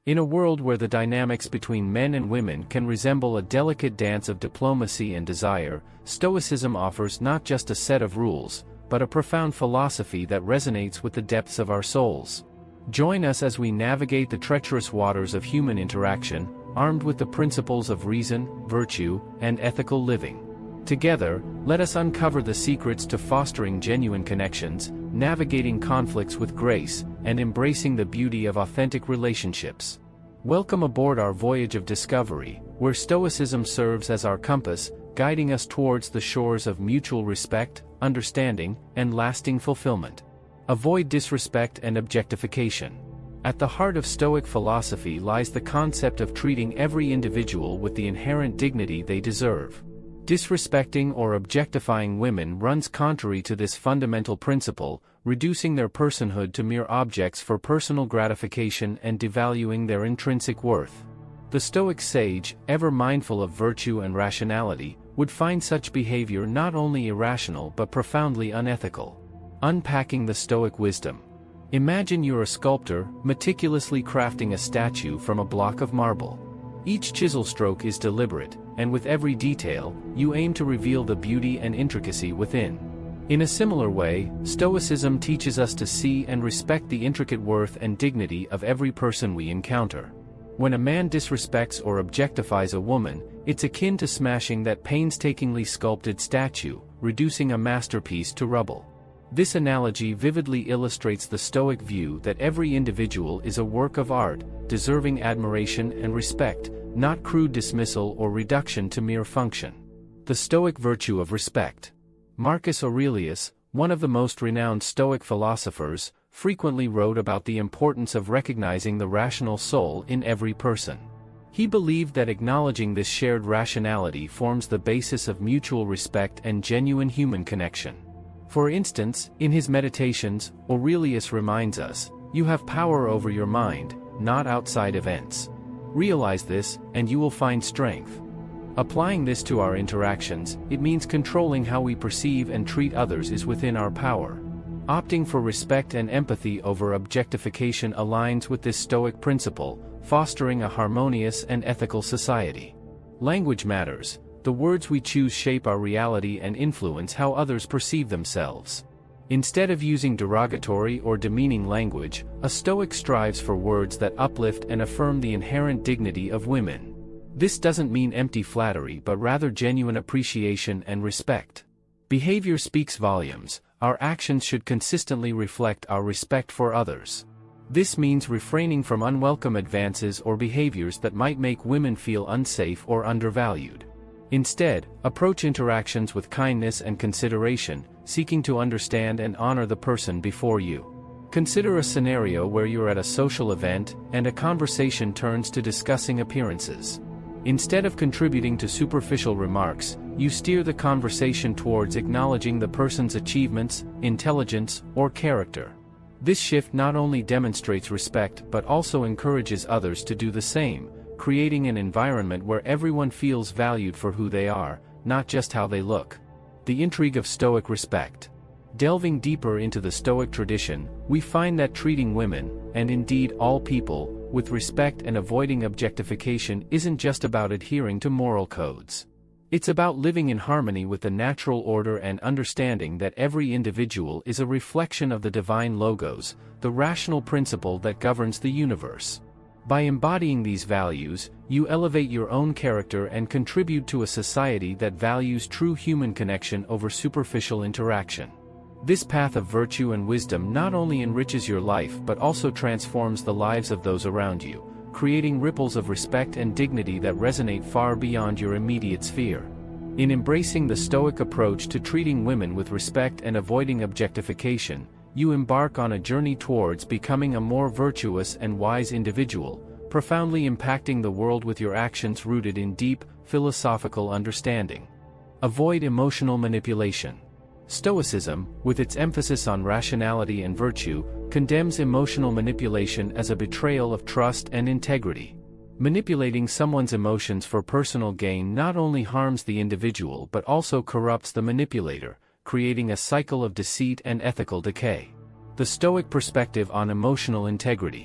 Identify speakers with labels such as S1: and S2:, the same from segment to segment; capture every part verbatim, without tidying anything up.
S1: In a world where the dynamics between men and women can resemble a delicate dance of diplomacy and desire, Stoicism offers not just a set of rules, but a profound philosophy that resonates with the depths of our souls. Join us as we navigate the treacherous waters of human interaction, armed with the principles of reason, virtue, and ethical living. Together, let us uncover the secrets to fostering genuine connections, navigating conflicts with grace, and embracing the beauty of authentic relationships. Welcome aboard our voyage of discovery, where Stoicism serves as our compass, guiding us towards the shores of mutual respect, understanding, and lasting fulfillment. Avoid disrespect and objectification. At the heart of Stoic philosophy lies the concept of treating every individual with the inherent dignity they deserve. Disrespecting or objectifying women runs contrary to this fundamental principle, reducing their personhood to mere objects for personal gratification and devaluing their intrinsic worth. The Stoic sage, ever mindful of virtue and rationality, would find such behavior not only irrational but profoundly unethical. Unpacking the Stoic wisdom. Imagine you're a sculptor, meticulously crafting a statue from a block of marble. Each chisel stroke is deliberate, and with every detail, you aim to reveal the beauty and intricacy within. In a similar way, Stoicism teaches us to see and respect the intricate worth and dignity of every person we encounter. When a man disrespects or objectifies a woman, it's akin to smashing that painstakingly sculpted statue, reducing a masterpiece to rubble. This analogy vividly illustrates the Stoic view that every individual is a work of art, deserving admiration and respect, not crude dismissal or reduction to mere function. The Stoic virtue of respect. Marcus Aurelius, one of the most renowned Stoic philosophers, frequently wrote about the importance of recognizing the rational soul in every person. He believed that acknowledging this shared rationality forms the basis of mutual respect and genuine human connection. For instance, in his Meditations, Aurelius reminds us, "You have power over your mind, not outside events. Realize this, and you will find strength." Applying this to our interactions, it means controlling how we perceive and treat others is within our power. Opting for respect and empathy over objectification aligns with this Stoic principle, fostering a harmonious and ethical society. Language matters. The words we choose shape our reality and influence how others perceive themselves. Instead of using derogatory or demeaning language, a Stoic strives for words that uplift and affirm the inherent dignity of women. This doesn't mean empty flattery but rather genuine appreciation and respect. Behavior speaks volumes. Our actions should consistently reflect our respect for others. This means refraining from unwelcome advances or behaviors that might make women feel unsafe or undervalued. Instead, approach interactions with kindness and consideration, seeking to understand and honor the person before you. Consider a scenario where you're at a social event, and a conversation turns to discussing appearances. Instead of contributing to superficial remarks, you steer the conversation towards acknowledging the person's achievements, intelligence, or character. This shift not only demonstrates respect but also encourages others to do the same, creating an environment where everyone feels valued for who they are, not just how they look. The intrigue of Stoic respect. Delving deeper into the Stoic tradition, we find that treating women, and indeed all people, with respect and avoiding objectification isn't just about adhering to moral codes. It's about living in harmony with the natural order and understanding that every individual is a reflection of the divine logos, the rational principle that governs the universe. By embodying these values, you elevate your own character and contribute to a society that values true human connection over superficial interaction. This path of virtue and wisdom not only enriches your life but also transforms the lives of those around you, creating ripples of respect and dignity that resonate far beyond your immediate sphere. In embracing the Stoic approach to treating women with respect and avoiding objectification, you embark on a journey towards becoming a more virtuous and wise individual, profoundly impacting the world with your actions rooted in deep, philosophical understanding. Avoid emotional manipulation. Stoicism, with its emphasis on rationality and virtue, condemns emotional manipulation as a betrayal of trust and integrity. Manipulating someone's emotions for personal gain not only harms the individual but also corrupts the manipulator, creating a cycle of deceit and ethical decay. The Stoic perspective on emotional integrity.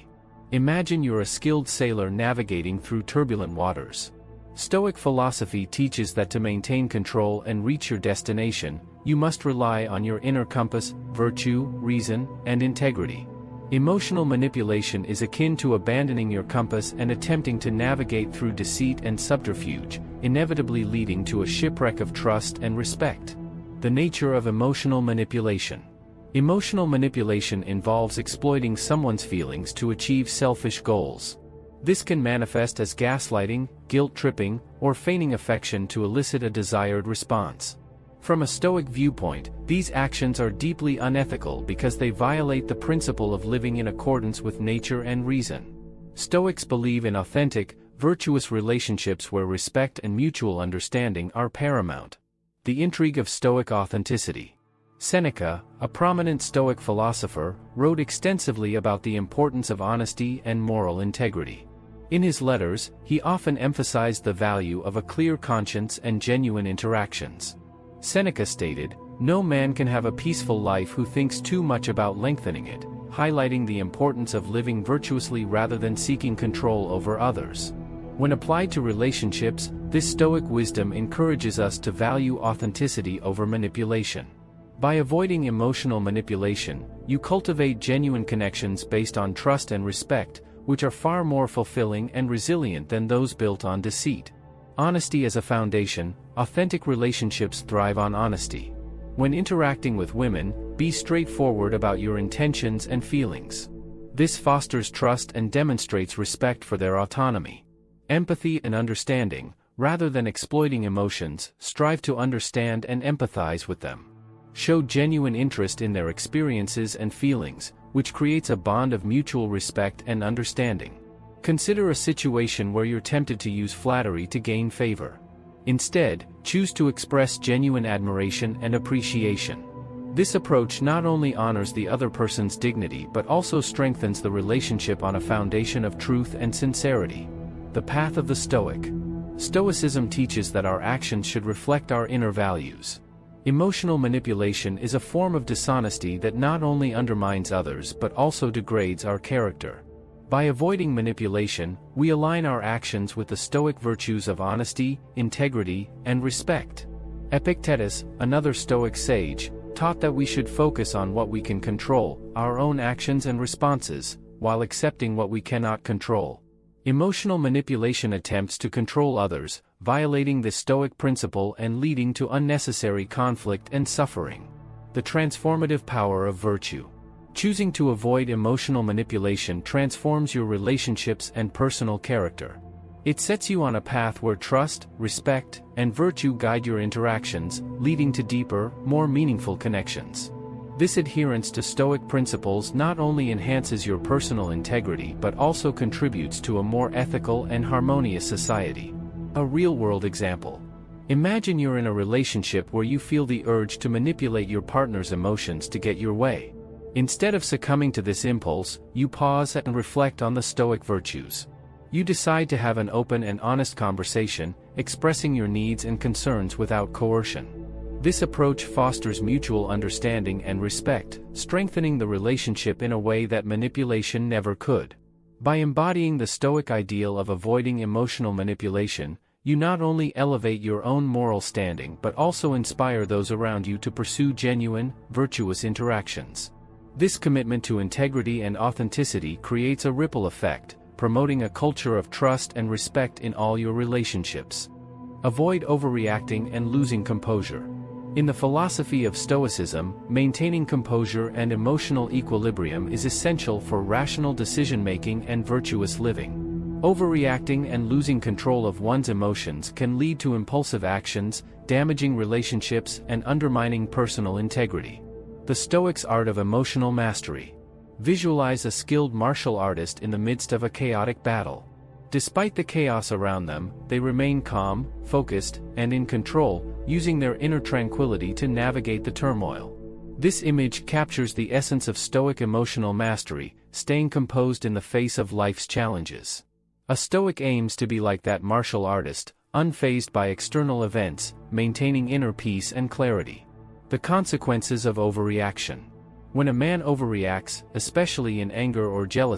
S1: Imagine you're a skilled sailor navigating through turbulent waters. Stoic philosophy teaches that to maintain control and reach your destination, you must rely on your inner compass, virtue, reason, and integrity. Emotional manipulation is akin to abandoning your compass and attempting to navigate through deceit and subterfuge, inevitably leading to a shipwreck of trust and respect. The nature of emotional manipulation. Emotional manipulation involves exploiting someone's feelings to achieve selfish goals. This can manifest as gaslighting, guilt-tripping, or feigning affection to elicit a desired response. From a Stoic viewpoint, these actions are deeply unethical because they violate the principle of living in accordance with nature and reason. Stoics believe in authentic, virtuous relationships where respect and mutual understanding are paramount. The intrigue of Stoic authenticity. Seneca, a prominent Stoic philosopher, wrote extensively about the importance of honesty and moral integrity. In his letters, he often emphasized the value of a clear conscience and genuine interactions. Seneca stated, "No man can have a peaceful life who thinks too much about lengthening it," highlighting the importance of living virtuously rather than seeking control over others. When applied to relationships, this Stoic wisdom encourages us to value authenticity over manipulation. By avoiding emotional manipulation, you cultivate genuine connections based on trust and respect, which are far more fulfilling and resilient than those built on deceit. Honesty as a foundation. Authentic relationships thrive on honesty. When interacting with women, be straightforward about your intentions and feelings. This fosters trust and demonstrates respect for their autonomy. Empathy and understanding. Rather than exploiting emotions, strive to understand and empathize with them. Show genuine interest in their experiences and feelings, which creates a bond of mutual respect and understanding. Consider a situation where you're tempted to use flattery to gain favor. Instead, choose to express genuine admiration and appreciation. This approach not only honors the other person's dignity but also strengthens the relationship on a foundation of truth and sincerity. The path of the Stoic. Stoicism teaches that our actions should reflect our inner values. Emotional manipulation is a form of dishonesty that not only undermines others but also degrades our character. By avoiding manipulation, we align our actions with the Stoic virtues of honesty, integrity, and respect. Epictetus, another Stoic sage, taught that we should focus on what we can control, our own actions and responses, while accepting what we cannot control. Emotional manipulation attempts to control others, violating the Stoic principle and leading to unnecessary conflict and suffering. The transformative power of virtue. Choosing to avoid emotional manipulation transforms your relationships and personal character. It sets you on a path where trust, respect, and virtue guide your interactions, leading to deeper, more meaningful connections. This adherence to Stoic principles not only enhances your personal integrity but also contributes to a more ethical and harmonious society. A real-world example. Imagine you're in a relationship where you feel the urge to manipulate your partner's emotions to get your way. Instead of succumbing to this impulse, you pause and reflect on the Stoic virtues. You decide to have an open and honest conversation, expressing your needs and concerns without coercion. This approach fosters mutual understanding and respect, strengthening the relationship in a way that manipulation never could. By embodying the Stoic ideal of avoiding emotional manipulation, you not only elevate your own moral standing but also inspire those around you to pursue genuine, virtuous interactions. This commitment to integrity and authenticity creates a ripple effect, promoting a culture of trust and respect in all your relationships. Avoid overreacting and losing composure. In the philosophy of Stoicism, maintaining composure and emotional equilibrium is essential for rational decision-making and virtuous living. Overreacting and losing control of one's emotions can lead to impulsive actions, damaging relationships and undermining personal integrity. The Stoics' art of emotional mastery. Visualize a skilled martial artist in the midst of a chaotic battle. Despite the chaos around them, they remain calm, focused, and in control, using their inner tranquility to navigate the turmoil. This image captures the essence of Stoic emotional mastery, staying composed in the face of life's challenges. A Stoic aims to be like that martial artist, unfazed by external events, maintaining inner peace and clarity. The consequences of overreaction. When a man overreacts, especially in anger or jealousy,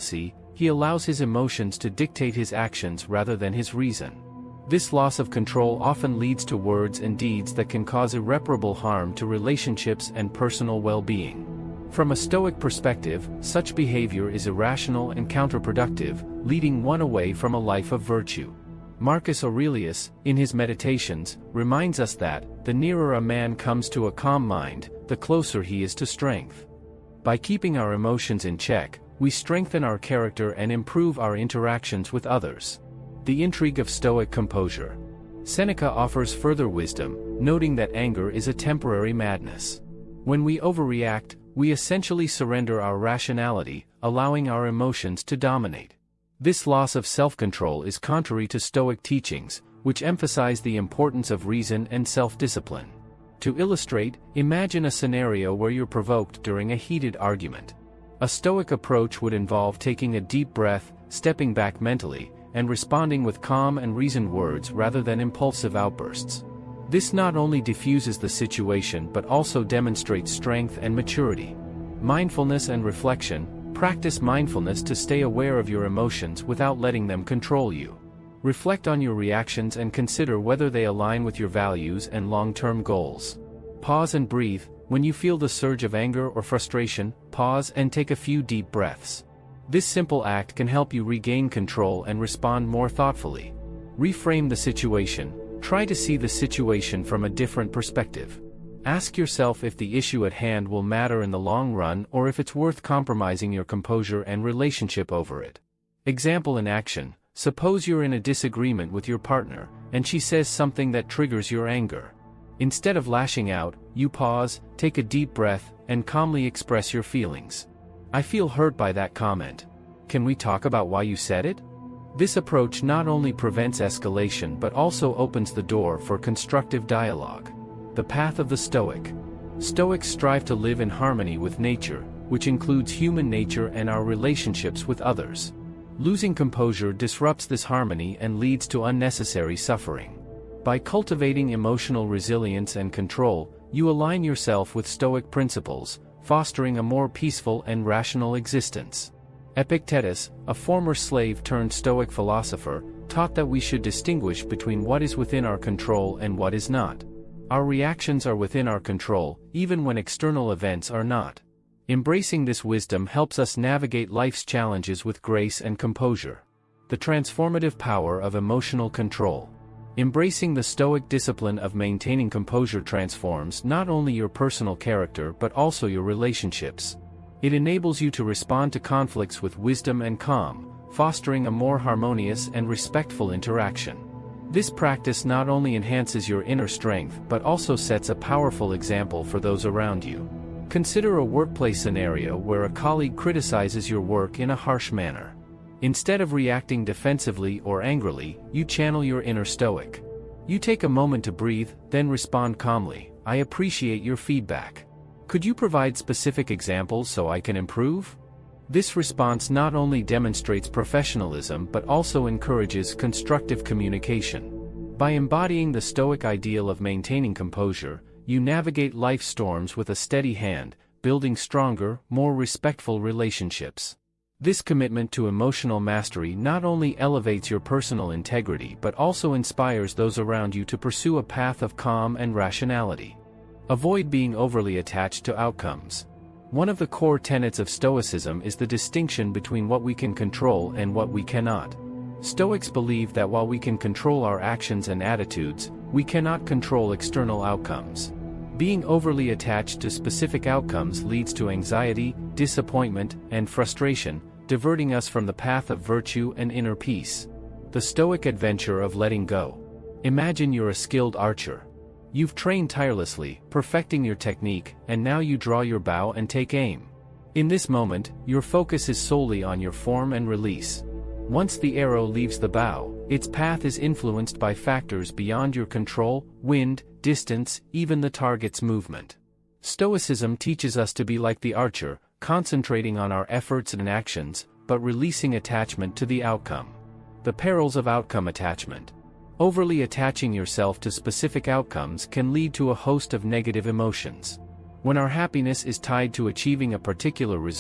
S1: He allows his emotions to dictate his actions rather than his reason. This loss of control often leads to words and deeds that can cause irreparable harm to relationships and personal well-being. From a Stoic perspective, such behavior is irrational and counterproductive, leading one away from a life of virtue. Marcus Aurelius, in his Meditations, reminds us that, the nearer a man comes to a calm mind, the closer he is to strength. By keeping our emotions in check, we strengthen our character and improve our interactions with others. The intrigue of Stoic composure. Seneca offers further wisdom, noting that anger is a temporary madness. When we overreact, we essentially surrender our rationality, allowing our emotions to dominate. This loss of self-control is contrary to Stoic teachings, which emphasize the importance of reason and self-discipline. To illustrate, imagine a scenario where you're provoked during a heated argument. A Stoic approach would involve taking a deep breath, stepping back mentally, and responding with calm and reasoned words rather than impulsive outbursts. This not only diffuses the situation but also demonstrates strength and maturity. Mindfulness and reflection. Practice mindfulness to stay aware of your emotions without letting them control you. Reflect on your reactions and consider whether they align with your values and long-term goals. Pause and breathe. When you feel the surge of anger or frustration, pause and take a few deep breaths. This simple act can help you regain control and respond more thoughtfully. Reframe the situation. Try to see the situation from a different perspective. Ask yourself if the issue at hand will matter in the long run or if it's worth compromising your composure and relationship over it. Example in action. Suppose you're in a disagreement with your partner, and she says something that triggers your anger. Instead of lashing out, you pause, take a deep breath, and calmly express your feelings. I feel hurt by that comment. Can we talk about why you said it? This approach not only prevents escalation but also opens the door for constructive dialogue. The path of the Stoic. Stoics strive to live in harmony with nature, which includes human nature and our relationships with others. Losing composure disrupts this harmony and leads to unnecessary suffering. By cultivating emotional resilience and control, you align yourself with Stoic principles, fostering a more peaceful and rational existence. Epictetus, a former slave turned Stoic philosopher, taught that we should distinguish between what is within our control and what is not. Our reactions are within our control, even when external events are not. Embracing this wisdom helps us navigate life's challenges with grace and composure. The transformative power of emotional control. Embracing the Stoic discipline of maintaining composure transforms not only your personal character but also your relationships. It enables you to respond to conflicts with wisdom and calm, fostering a more harmonious and respectful interaction. This practice not only enhances your inner strength but also sets a powerful example for those around you. Consider a workplace scenario where a colleague criticizes your work in a harsh manner. Instead of reacting defensively or angrily, you channel your inner Stoic. You take a moment to breathe, then respond calmly. I appreciate your feedback. Could you provide specific examples so I can improve? This response not only demonstrates professionalism but also encourages constructive communication. By embodying the Stoic ideal of maintaining composure, you navigate life's storms with a steady hand, building stronger, more respectful relationships. This commitment to emotional mastery not only elevates your personal integrity but also inspires those around you to pursue a path of calm and rationality. Avoid being overly attached to outcomes. One of the core tenets of Stoicism is the distinction between what we can control and what we cannot. Stoics believe that while we can control our actions and attitudes, we cannot control external outcomes. Being overly attached to specific outcomes leads to anxiety, disappointment, and frustration, diverting us from the path of virtue and inner peace. The Stoic adventure of letting go. Imagine you're a skilled archer. You've trained tirelessly, perfecting your technique, and now you draw your bow and take aim. In this moment, your focus is solely on your form and release. Once the arrow leaves the bow, its path is influenced by factors beyond your control: wind, distance, even the target's movement. Stoicism teaches us to be like the archer, concentrating on our efforts and actions, but releasing attachment to the outcome. The perils of outcome attachment. Overly attaching yourself to specific outcomes can lead to a host of negative emotions. When our happiness is tied to achieving a particular result,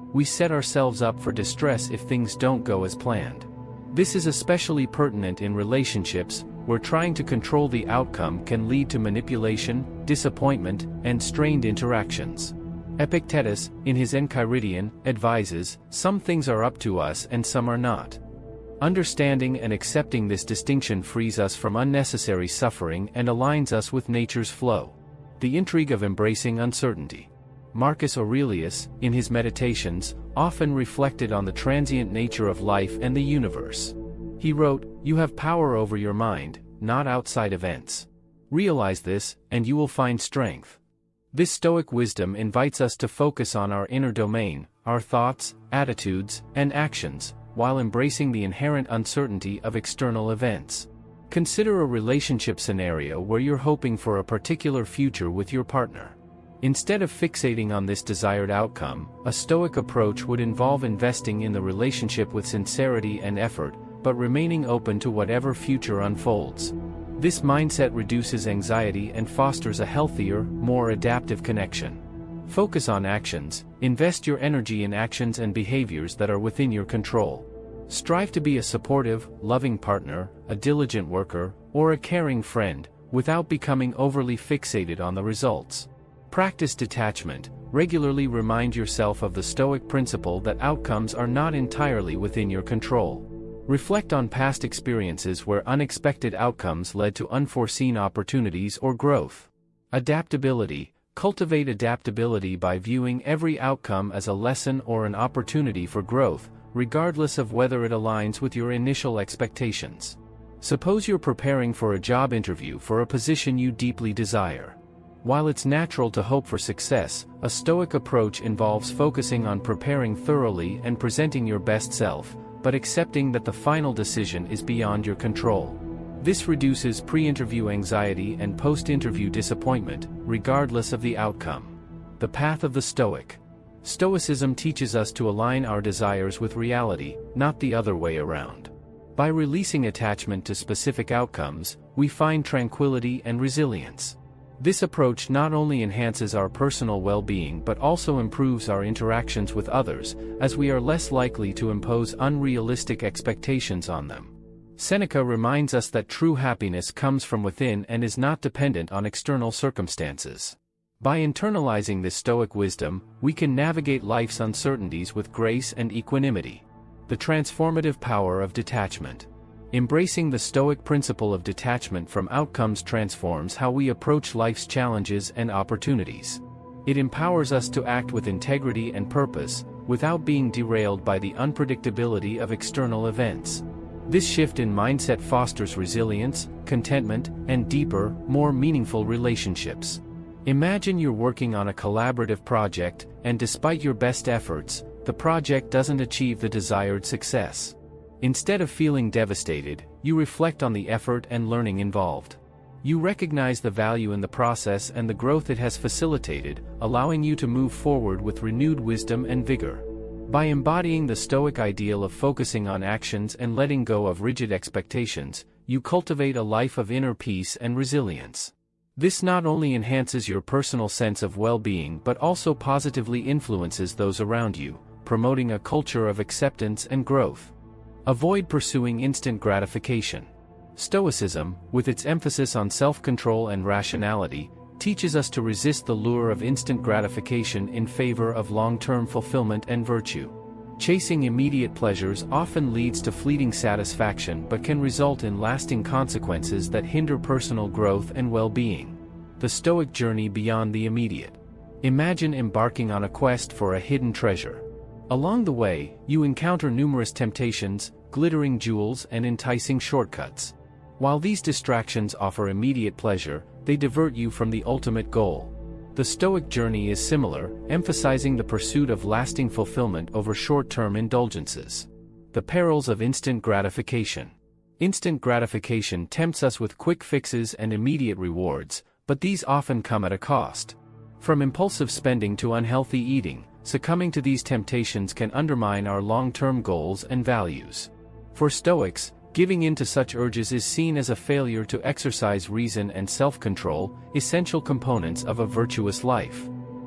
S1: we set ourselves up for distress if things don't go as planned. This is especially pertinent in relationships, where trying to control the outcome can lead to manipulation, disappointment, and strained interactions. Epictetus, in his Enchiridion, advises, "Some things are up to us and some are not." Understanding and accepting this distinction frees us from unnecessary suffering and aligns us with nature's flow. The intrigue of embracing uncertainty. Marcus Aurelius, in his Meditations, often reflected on the transient nature of life and the universe. He wrote, "You have power over your mind, not outside events. Realize this, and you will find strength." This Stoic wisdom invites us to focus on our inner domain, our thoughts, attitudes, and actions, while embracing the inherent uncertainty of external events. Consider a relationship scenario where you're hoping for a particular future with your partner. Instead of fixating on this desired outcome, a Stoic approach would involve investing in the relationship with sincerity and effort, but remaining open to whatever future unfolds. This mindset reduces anxiety and fosters a healthier, more adaptive connection. Focus on actions. Invest your energy in actions and behaviors that are within your control. Strive to be a supportive, loving partner, a diligent worker, or a caring friend, without becoming overly fixated on the results. Practice detachment. Regularly remind yourself of the Stoic principle that outcomes are not entirely within your control. Reflect on past experiences where unexpected outcomes led to unforeseen opportunities or growth. Adaptability. Cultivate adaptability by viewing every outcome as a lesson or an opportunity for growth, regardless of whether it aligns with your initial expectations. Suppose you're preparing for a job interview for a position you deeply desire. While it's natural to hope for success, a Stoic approach involves focusing on preparing thoroughly and presenting your best self, but accepting that the final decision is beyond your control. This reduces pre-interview anxiety and post-interview disappointment, regardless of the outcome. The path of the Stoic. Stoicism teaches us to align our desires with reality, not the other way around. By releasing attachment to specific outcomes, we find tranquility and resilience. This approach not only enhances our personal well-being but also improves our interactions with others, as we are less likely to impose unrealistic expectations on them. Seneca reminds us that true happiness comes from within and is not dependent on external circumstances. By internalizing this Stoic wisdom, we can navigate life's uncertainties with grace and equanimity. The transformative power of detachment. Embracing the Stoic principle of detachment from outcomes transforms how we approach life's challenges and opportunities. It empowers us to act with integrity and purpose, without being derailed by the unpredictability of external events. This shift in mindset fosters resilience, contentment, and deeper, more meaningful relationships. Imagine you're working on a collaborative project, and despite your best efforts, the project doesn't achieve the desired success. Instead of feeling devastated, you reflect on the effort and learning involved. You recognize the value in the process and the growth it has facilitated, allowing you to move forward with renewed wisdom and vigor. By embodying the Stoic ideal of focusing on actions and letting go of rigid expectations, you cultivate a life of inner peace and resilience. This not only enhances your personal sense of well-being but also positively influences those around you, promoting a culture of acceptance and growth. Avoid pursuing instant gratification. Stoicism, with its emphasis on self-control and rationality, teaches us to resist the lure of instant gratification in favor of long-term fulfillment and virtue. Chasing immediate pleasures often leads to fleeting satisfaction but can result in lasting consequences that hinder personal growth and well-being. The Stoic journey beyond the immediate. Imagine embarking on a quest for a hidden treasure. Along the way, you encounter numerous temptations, glittering jewels, and enticing shortcuts. While these distractions offer immediate pleasure, they divert you from the ultimate goal. The Stoic journey is similar, emphasizing the pursuit of lasting fulfillment over short-term indulgences. The perils of instant gratification. Instant gratification tempts us with quick fixes and immediate rewards, but these often come at a cost. From impulsive spending to unhealthy eating, succumbing to these temptations can undermine our long-term goals and values. For Stoics, giving in to such urges is seen as a failure to exercise reason and self-control, essential components of a virtuous life.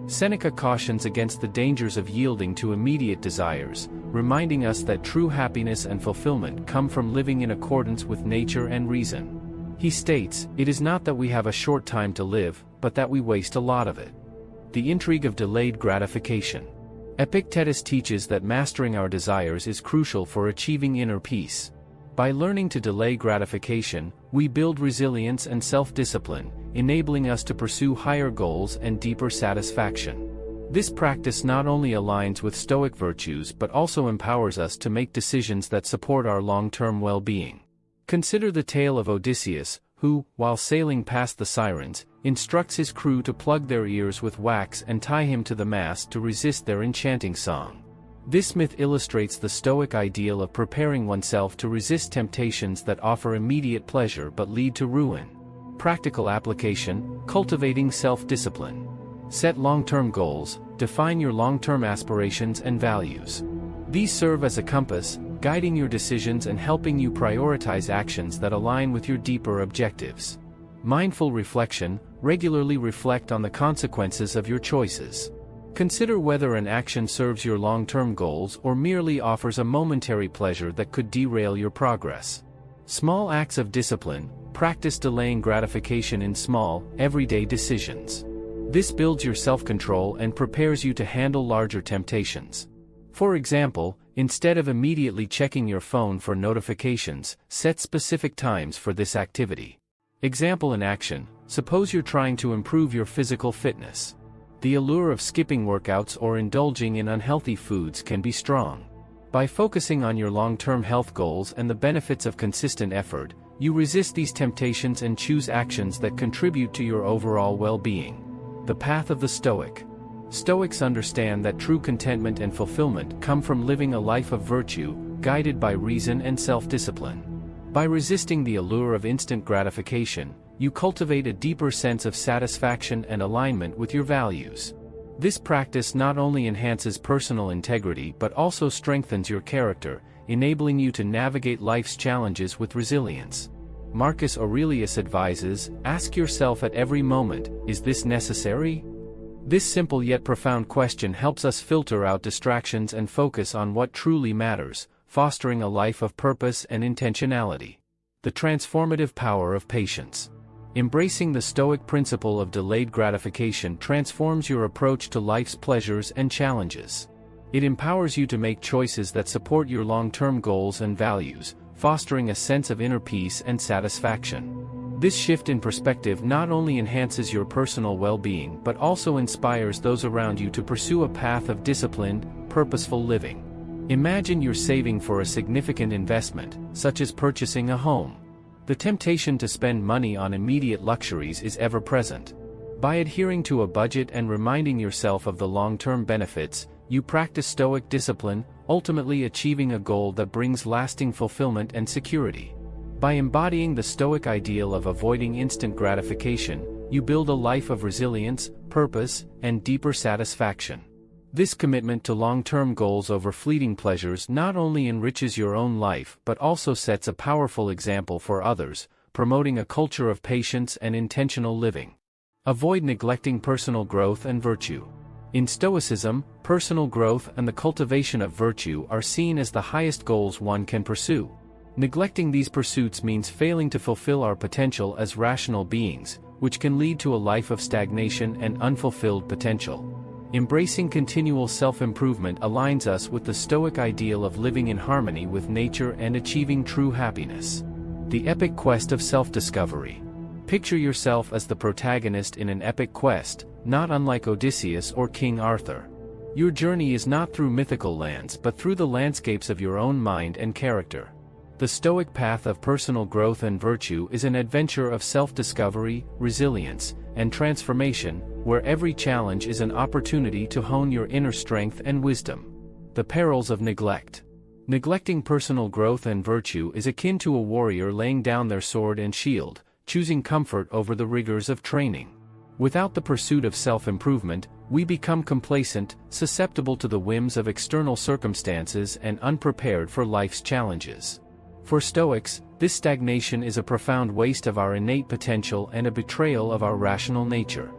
S1: Seneca cautions against the dangers of yielding to immediate desires, reminding us that true happiness and fulfillment come from living in accordance with nature and reason. He states, "It is not that we have a short time to live, but that we waste a lot of it." The intrigue of delayed gratification. Epictetus teaches that mastering our desires is crucial for achieving inner peace. By learning to delay gratification, we build resilience and self-discipline, enabling us to pursue higher goals and deeper satisfaction. This practice not only aligns with Stoic virtues but also empowers us to make decisions that support our long-term well-being. Consider the tale of Odysseus, who, while sailing past the Sirens, instructs his crew to plug their ears with wax and tie him to the mast to resist their enchanting song. This myth illustrates the Stoic ideal of preparing oneself to resist temptations that offer immediate pleasure but lead to ruin. Practical application: cultivating self-discipline. Set long-term goals, define your long-term aspirations and values. These serve as a compass, guiding your decisions and helping you prioritize actions that align with your deeper objectives. Mindful reflection: regularly reflect on the consequences of your choices. Consider whether an action serves your long-term goals or merely offers a momentary pleasure that could derail your progress. Small acts of discipline: practice delaying gratification in small, everyday decisions. This builds your self-control and prepares you to handle larger temptations. For example, instead of immediately checking your phone for notifications, set specific times for this activity. Example in action: suppose you're trying to improve your physical fitness. The allure of skipping workouts or indulging in unhealthy foods can be strong. By focusing on your long-term health goals and the benefits of consistent effort, you resist these temptations and choose actions that contribute to your overall well-being. The path of the Stoic. Stoics understand that true contentment and fulfillment come from living a life of virtue, guided by reason and self-discipline. By resisting the allure of instant gratification, you cultivate a deeper sense of satisfaction and alignment with your values. This practice not only enhances personal integrity but also strengthens your character, enabling you to navigate life's challenges with resilience. Marcus Aurelius advises, ask yourself at every moment, is this necessary? This simple yet profound question helps us filter out distractions and focus on what truly matters, fostering a life of purpose and intentionality. The transformative power of patience. Embracing the Stoic principle of delayed gratification transforms your approach to life's pleasures and challenges. It empowers you to make choices that support your long-term goals and values, fostering a sense of inner peace and satisfaction. This shift in perspective not only enhances your personal well-being but also inspires those around you to pursue a path of disciplined, purposeful living. Imagine you're saving for a significant investment, such as purchasing a home. The temptation to spend money on immediate luxuries is ever present. By adhering to a budget and reminding yourself of the long-term benefits, you practice Stoic discipline, ultimately achieving a goal that brings lasting fulfillment and security. By embodying the Stoic ideal of avoiding instant gratification, you build a life of resilience, purpose, and deeper satisfaction. This commitment to long-term goals over fleeting pleasures not only enriches your own life but also sets a powerful example for others, promoting a culture of patience and intentional living. Avoid neglecting personal growth and virtue. In Stoicism, personal growth and the cultivation of virtue are seen as the highest goals one can pursue. Neglecting these pursuits means failing to fulfill our potential as rational beings, which can lead to a life of stagnation and unfulfilled potential. Embracing continual self-improvement aligns us with the Stoic ideal of living in harmony with nature and achieving true happiness. The epic quest of self-discovery. Picture yourself as the protagonist in an epic quest, not unlike Odysseus or King Arthur. Your journey is not through mythical lands but through the landscapes of your own mind and character. The Stoic path of personal growth and virtue is an adventure of self-discovery, resilience, and transformation, where every challenge is an opportunity to hone your inner strength and wisdom. The perils of neglect. Neglecting personal growth and virtue is akin to a warrior laying down their sword and shield, choosing comfort over the rigors of training. Without the pursuit of self-improvement, we become complacent, susceptible to the whims of external circumstances and unprepared for life's challenges. For Stoics, this stagnation is a profound waste of our innate potential and a betrayal of our rational nature.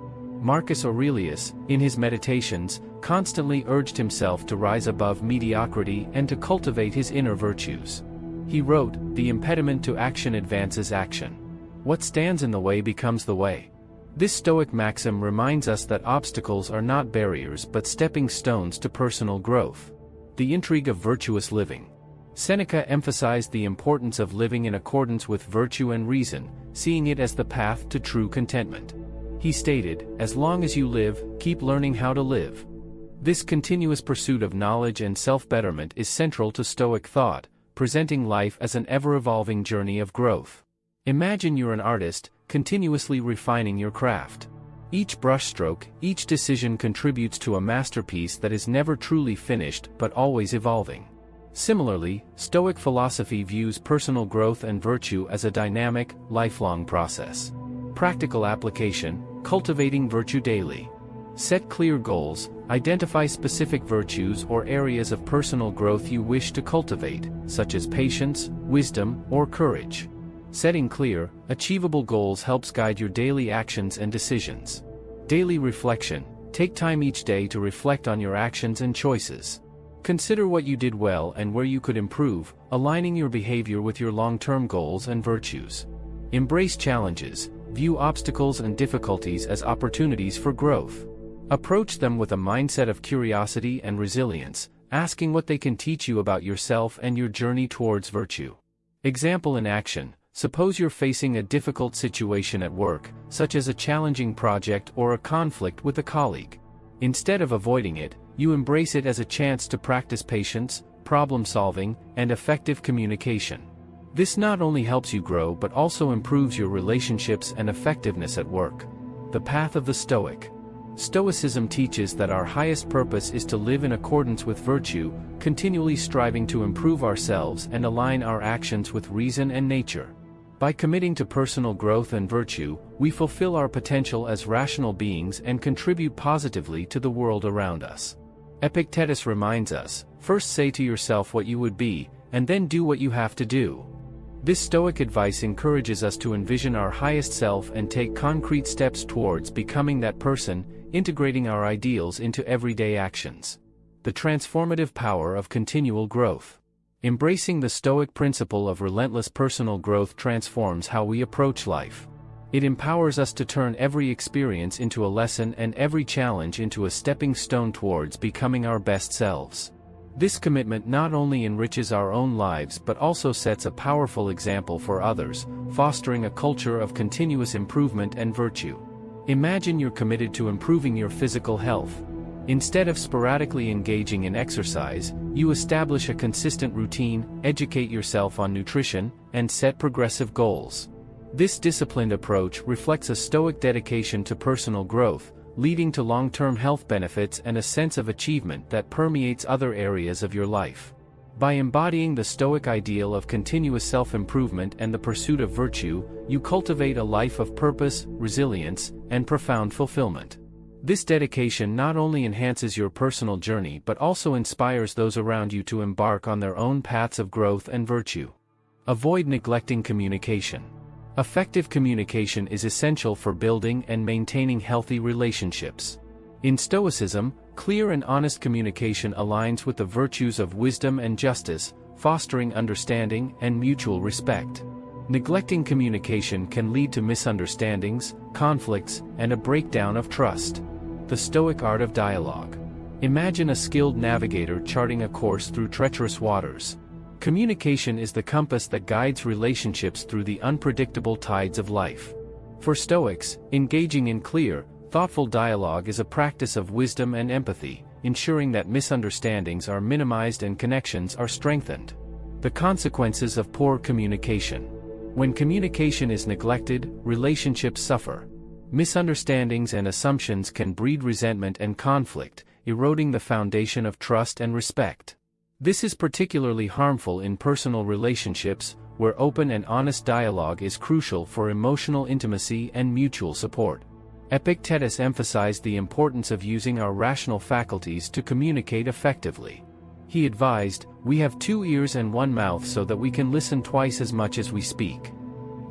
S1: Marcus Aurelius, in his Meditations, constantly urged himself to rise above mediocrity and to cultivate his inner virtues. He wrote, "The impediment to action advances action. What stands in the way becomes the way." This Stoic maxim reminds us that obstacles are not barriers but stepping stones to personal growth. The intrigue of virtuous living. Seneca emphasized the importance of living in accordance with virtue and reason, seeing it as the path to true contentment. He stated, "As long as you live, keep learning how to live." This continuous pursuit of knowledge and self-betterment is central to Stoic thought, presenting life as an ever-evolving journey of growth. Imagine you're an artist, continuously refining your craft. Each brushstroke, each decision contributes to a masterpiece that is never truly finished but always evolving. Similarly, Stoic philosophy views personal growth and virtue as a dynamic, lifelong process. Practical application: cultivating virtue daily. Set clear goals, identify specific virtues or areas of personal growth you wish to cultivate, such as patience, wisdom, or courage. Setting clear, achievable goals helps guide your daily actions and decisions. Daily reflection: take time each day to reflect on your actions and choices. Consider what you did well and where you could improve, aligning your behavior with your long-term goals and virtues. Embrace challenges, view obstacles and difficulties as opportunities for growth. Approach them with a mindset of curiosity and resilience, asking what they can teach you about yourself and your journey towards virtue. Example in action: suppose you're facing a difficult situation at work, such as a challenging project or a conflict with a colleague. Instead of avoiding it, you embrace it as a chance to practice patience, problem-solving, and effective communication. This not only helps you grow but also improves your relationships and effectiveness at work. The path of the Stoic. Stoicism teaches that our highest purpose is to live in accordance with virtue, continually striving to improve ourselves and align our actions with reason and nature. By committing to personal growth and virtue, we fulfill our potential as rational beings and contribute positively to the world around us. Epictetus reminds us, first say to yourself what you would be, and then do what you have to do. This Stoic advice encourages us to envision our highest self and take concrete steps towards becoming that person, integrating our ideals into everyday actions. The transformative power of continual growth. Embracing the Stoic principle of relentless personal growth transforms how we approach life. It empowers us to turn every experience into a lesson and every challenge into a stepping stone towards becoming our best selves. This commitment not only enriches our own lives but also sets a powerful example for others, fostering a culture of continuous improvement and virtue. Imagine you're committed to improving your physical health. Instead of sporadically engaging in exercise, you establish a consistent routine, educate yourself on nutrition, and set progressive goals. This disciplined approach reflects a Stoic dedication to personal growth, leading to long-term health benefits and a sense of achievement that permeates other areas of your life. By embodying the Stoic ideal of continuous self-improvement and the pursuit of virtue, you cultivate a life of purpose, resilience, and profound fulfillment. This dedication not only enhances your personal journey but also inspires those around you to embark on their own paths of growth and virtue. Avoid neglecting communication. Effective communication is essential for building and maintaining healthy relationships. In Stoicism, clear and honest communication aligns with the virtues of wisdom and justice, fostering understanding and mutual respect. Neglecting communication can lead to misunderstandings, conflicts, and a breakdown of trust. The Stoic art of dialogue. Imagine a skilled navigator charting a course through treacherous waters. Communication is the compass that guides relationships through the unpredictable tides of life. For Stoics, engaging in clear, thoughtful dialogue is a practice of wisdom and empathy, ensuring that misunderstandings are minimized and connections are strengthened. The consequences of poor communication. When communication is neglected, relationships suffer. Misunderstandings and assumptions can breed resentment and conflict, eroding the foundation of trust and respect. This is particularly harmful in personal relationships, where open and honest dialogue is crucial for emotional intimacy and mutual support. Epictetus emphasized the importance of using our rational faculties to communicate effectively. He advised, "We have two ears and one mouth so that we can listen twice as much as we speak."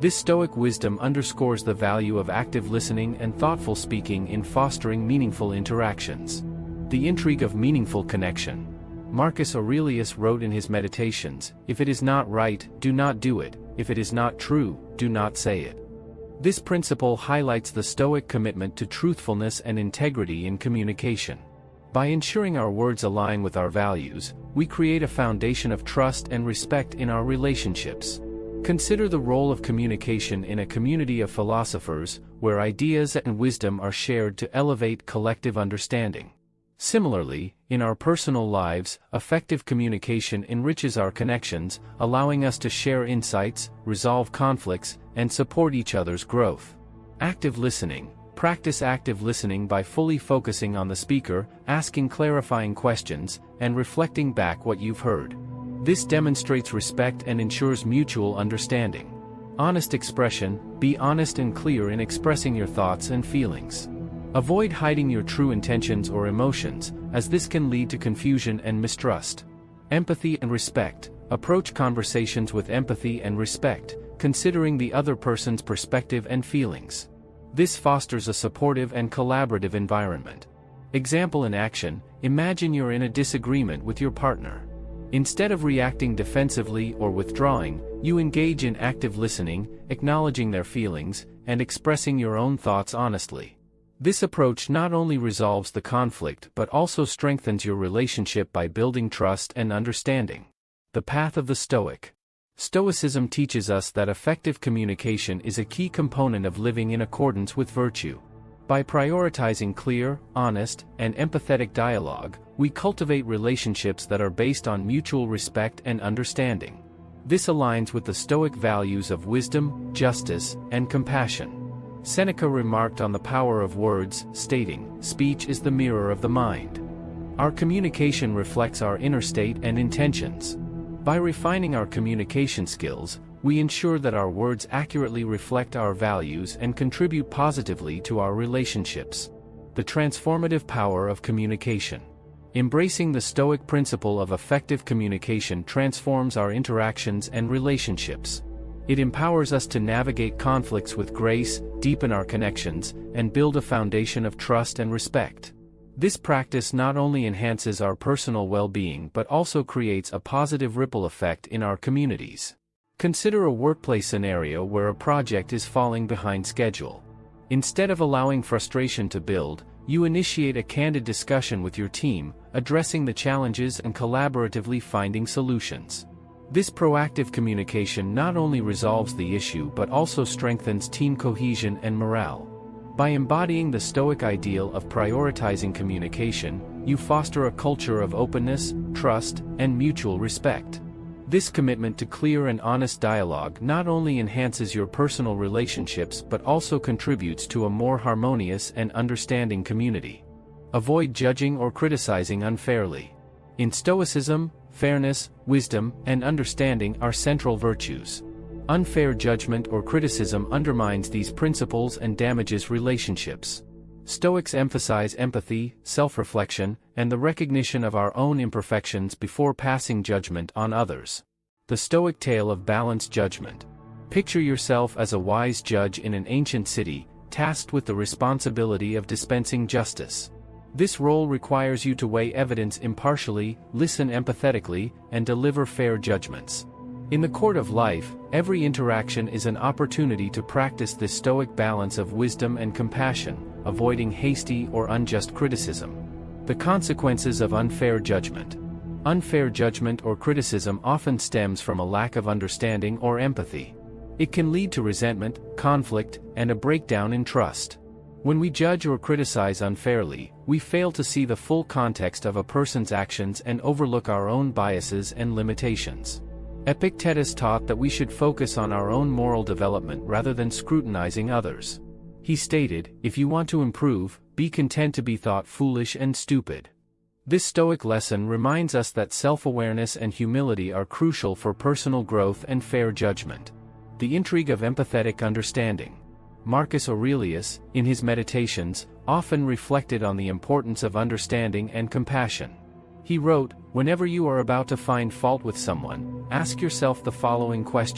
S1: This Stoic wisdom underscores the value of active listening and thoughtful speaking in fostering meaningful interactions. The intrigue of meaningful connection. Marcus Aurelius wrote in his Meditations, "If it is not right, do not do it. If it is not true, do not say it." This principle highlights the Stoic commitment to truthfulness and integrity in communication. By ensuring our words align with our values, we create a foundation of trust and respect in our relationships. Consider the role of communication in a community of philosophers, where ideas and wisdom are shared to elevate collective understanding. Similarly, in our personal lives, effective communication enriches our connections, allowing us to share insights, resolve conflicts, and support each other's growth. Active listening. Practice active listening by fully focusing on the speaker, asking clarifying questions, and reflecting back what you've heard. This demonstrates respect and ensures mutual understanding. Honest expression. Be honest and clear in expressing your thoughts and feelings. Avoid hiding your true intentions or emotions, as this can lead to confusion and mistrust. Empathy and respect. Approach conversations with empathy and respect, considering the other person's perspective and feelings. This fosters a supportive and collaborative environment. Example in action. Imagine you're in a disagreement with your partner. Instead of reacting defensively or withdrawing, you engage in active listening, acknowledging their feelings, and expressing your own thoughts honestly. This approach not only resolves the conflict but also strengthens your relationship by building trust and understanding. The path of the Stoic. Stoicism teaches us that effective communication is a key component of living in accordance with virtue. By prioritizing clear, honest, and empathetic dialogue, we cultivate relationships that are based on mutual respect and understanding. This aligns with the Stoic values of wisdom, justice, and compassion. Seneca remarked on the power of words, stating, "Speech is the mirror of the mind." Our communication reflects our inner state and intentions. By refining our communication skills, we ensure that our words accurately reflect our values and contribute positively to our relationships. The transformative power of communication. Embracing the Stoic principle of effective communication transforms our interactions and relationships. It empowers us to navigate conflicts with grace, deepen our connections, and build a foundation of trust and respect. This practice not only enhances our personal well-being but also creates a positive ripple effect in our communities. Consider a workplace scenario where a project is falling behind schedule. Instead of allowing frustration to build, you initiate a candid discussion with your team, addressing the challenges and collaboratively finding solutions. This proactive communication not only resolves the issue but also strengthens team cohesion and morale. By embodying the Stoic ideal of prioritizing communication, you foster a culture of openness, trust, and mutual respect. This commitment to clear and honest dialogue not only enhances your personal relationships but also contributes to a more harmonious and understanding community. Avoid judging or criticizing unfairly. In Stoicism, fairness, wisdom, and understanding are central virtues. Unfair judgment or criticism undermines these principles and damages relationships. Stoics emphasize empathy, self-reflection, and the recognition of our own imperfections before passing judgment on others. The Stoic tale of balanced judgment. Picture yourself as a wise judge in an ancient city, tasked with the responsibility of dispensing justice. This role requires you to weigh evidence impartially, listen empathetically, and deliver fair judgments. In the court of life, every interaction is an opportunity to practice this Stoic balance of wisdom and compassion, avoiding hasty or unjust criticism. The consequences of unfair judgment. Unfair judgment or criticism often stems from a lack of understanding or empathy. It can lead to resentment, conflict, and a breakdown in trust. When we judge or criticize unfairly, we fail to see the full context of a person's actions and overlook our own biases and limitations. Epictetus taught that we should focus on our own moral development rather than scrutinizing others. He stated, "If you want to improve, be content to be thought foolish and stupid." This Stoic lesson reminds us that self-awareness and humility are crucial for personal growth and fair judgment. The intrigue of empathetic understanding. Marcus Aurelius, in his Meditations, often reflected on the importance of understanding and compassion. He wrote, "Whenever you are about to find fault with someone, ask yourself the following question: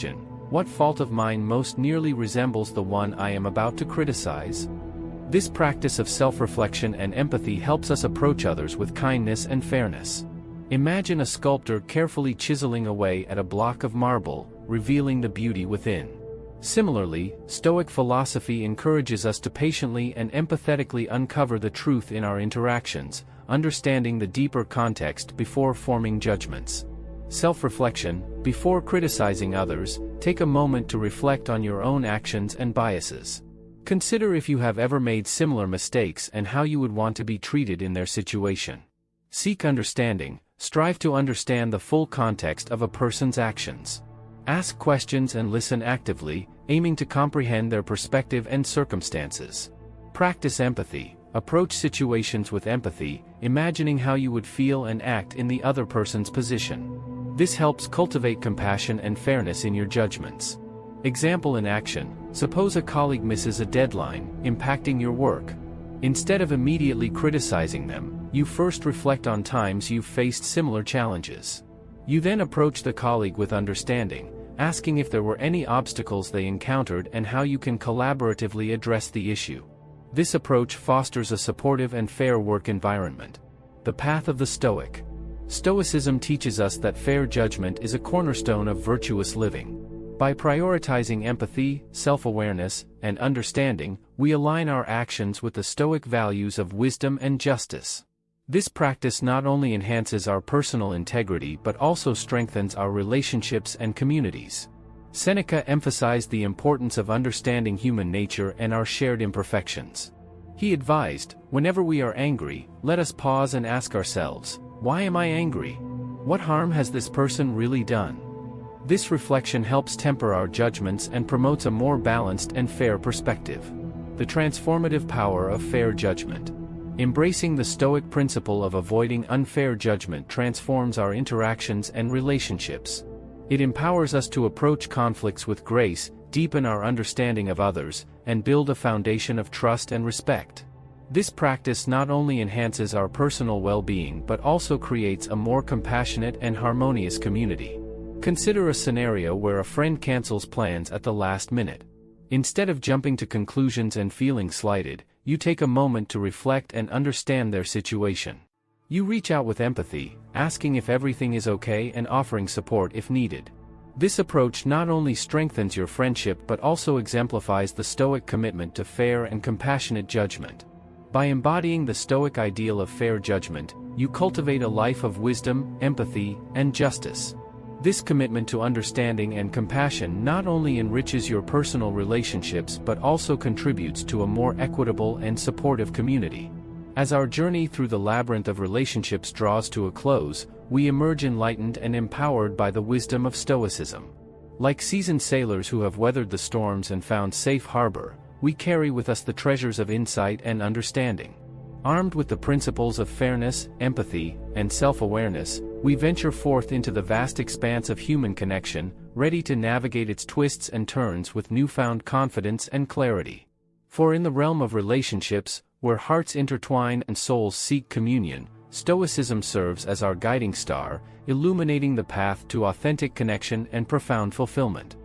S1: What fault of mine most nearly resembles the one I am about to criticize? This practice of self-reflection and empathy helps us approach others with kindness and fairness. Imagine a sculptor carefully chiseling away at a block of marble, revealing the beauty within. Similarly, Stoic philosophy encourages us to patiently and empathetically uncover the truth in our interactions, understanding the deeper context before forming judgments. Self-reflection: before criticizing others, take a moment to reflect on your own actions and biases. Consider if you have ever made similar mistakes and how you would want to be treated in their situation. Seek understanding: strive to understand the full context of a person's actions. Ask questions and listen actively, aiming to comprehend their perspective and circumstances. Practice empathy: approach situations with empathy, imagining how you would feel and act in the other person's position. This helps cultivate compassion and fairness in your judgments. Example in action: suppose a colleague misses a deadline, impacting your work. Instead of immediately criticizing them, you first reflect on times you've faced similar challenges. You then approach the colleague with understanding, asking if there were any obstacles they encountered and how you can collaboratively address the issue. This approach fosters a supportive and fair work environment. The path of the Stoic. Stoicism teaches us that fair judgment is a cornerstone of virtuous living. By prioritizing empathy, self-awareness, and understanding, we align our actions with the Stoic values of wisdom and justice. This practice not only enhances our personal integrity but also strengthens our relationships and communities. Seneca emphasized the importance of understanding human nature and our shared imperfections. He advised, whenever we are angry, let us pause and ask ourselves, why am I angry? What harm has this person really done? This reflection helps temper our judgments and promotes a more balanced and fair perspective. The transformative power of fair judgment. Embracing the Stoic principle of avoiding unfair judgment transforms our interactions and relationships. It empowers us to approach conflicts with grace, deepen our understanding of others, and build a foundation of trust and respect. This practice not only enhances our personal well-being but also creates a more compassionate and harmonious community. Consider a scenario where a friend cancels plans at the last minute. Instead of jumping to conclusions and feeling slighted, you take a moment to reflect and understand their situation. You reach out with empathy, asking if everything is okay and offering support if needed. This approach not only strengthens your friendship but also exemplifies the Stoic commitment to fair and compassionate judgment. By embodying the Stoic ideal of fair judgment, you cultivate a life of wisdom, empathy, and justice. This commitment to understanding and compassion not only enriches your personal relationships but also contributes to a more equitable and supportive community. As our journey through the labyrinth of relationships draws to a close, we emerge enlightened and empowered by the wisdom of Stoicism. Like seasoned sailors who have weathered the storms and found safe harbor, we carry with us the treasures of insight and understanding. Armed with the principles of fairness, empathy, and self-awareness, we venture forth into the vast expanse of human connection, ready to navigate its twists and turns with newfound confidence and clarity. For in the realm of relationships, where hearts intertwine and souls seek communion, Stoicism serves as our guiding star, illuminating the path to authentic connection and profound fulfillment.